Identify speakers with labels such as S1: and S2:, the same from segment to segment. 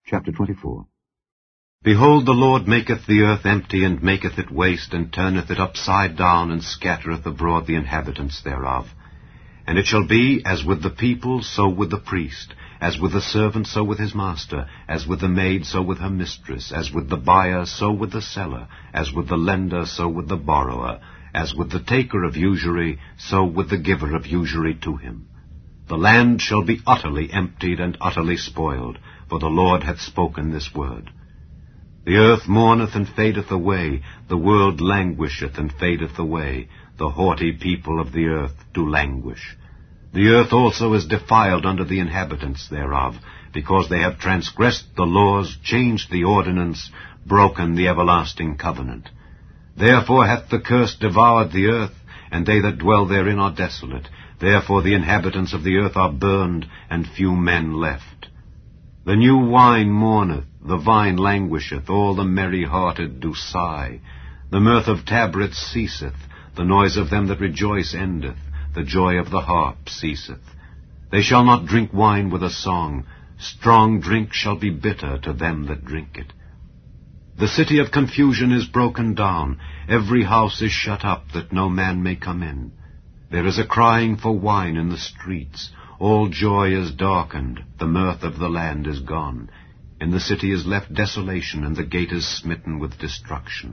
S1: Chapter 24.
S2: Behold, the Lord maketh the earth empty, and maketh it waste, and turneth it upside down, and scattereth abroad the inhabitants thereof. And it shall be, as with the people, so with the priest, as with the servant, so with his master, as with the maid, so with her mistress, as with the buyer, so with the seller, as with the lender, so with the borrower, as with the taker of usury, so with the giver of usury to him. The land shall be utterly emptied and utterly spoiled, for the Lord hath spoken this word. The earth mourneth and fadeth away, the world languisheth and fadeth away, the haughty people of the earth do languish. The earth also is defiled under the inhabitants thereof, because they have transgressed the laws, changed the ordinance, broken the everlasting covenant. Therefore hath the curse devoured the earth, and they that dwell therein are desolate. Therefore the inhabitants of the earth are burned, and few men left. The new wine mourneth, the vine languisheth, all the merry-hearted do sigh. The mirth of tabrets ceaseth, the noise of them that rejoice endeth, the joy of the harp ceaseth. They shall not drink wine with a song, strong drink shall be bitter to them that drink it. The city of confusion is broken down, every house is shut up, that no man may come in. There is a crying for wine in the streets, all joy is darkened, the mirth of the land is gone. In the city is left desolation, and the gate is smitten with destruction.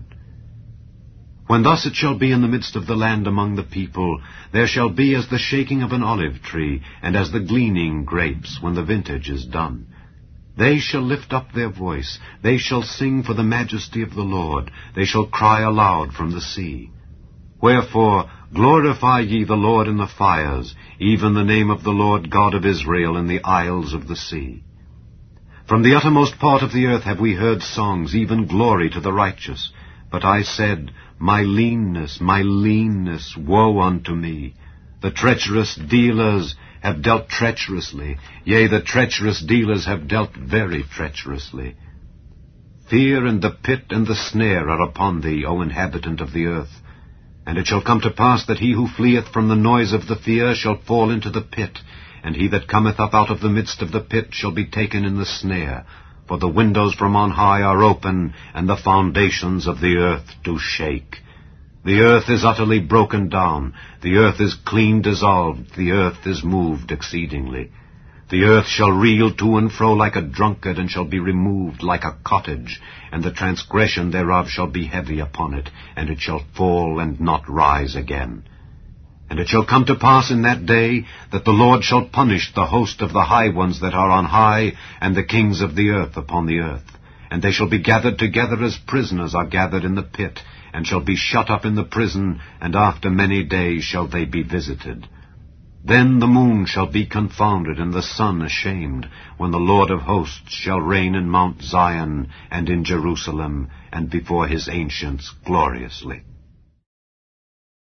S2: When thus it shall be in the midst of the land among the people, there shall be as the shaking of an olive tree, and as the gleaning grapes when the vintage is done. They shall lift up their voice, they shall sing for the majesty of the Lord, they shall cry aloud from the sea. Wherefore, glorify ye the Lord in the fires, even the name of the Lord God of Israel in the isles of the sea. From the uttermost part of the earth have we heard songs, even glory to the righteous. But I said, my leanness, woe unto me. The treacherous dealers have dealt treacherously, yea, the treacherous dealers have dealt very treacherously. Fear and the pit and the snare are upon thee, O inhabitant of the earth. And it shall come to pass that he who fleeth from the noise of the fear shall fall into the pit, and he that cometh up out of the midst of the pit shall be taken in the snare. For the windows from on high are open, and the foundations of the earth do shake. The earth is utterly broken down, the earth is clean dissolved, the earth is moved exceedingly. The earth shall reel to and fro like a drunkard, and shall be removed like a cottage, and the transgression thereof shall be heavy upon it, and it shall fall and not rise again. And it shall come to pass in that day that the Lord shall punish the host of the high ones that are on high, and the kings of the earth upon the earth. And they shall be gathered together as prisoners are gathered in the pit, and shall be shut up in the prison, and after many days shall they be visited. Then the moon shall be confounded, and the sun ashamed, when the Lord of hosts shall reign in Mount Zion, and in Jerusalem, and before his ancients gloriously.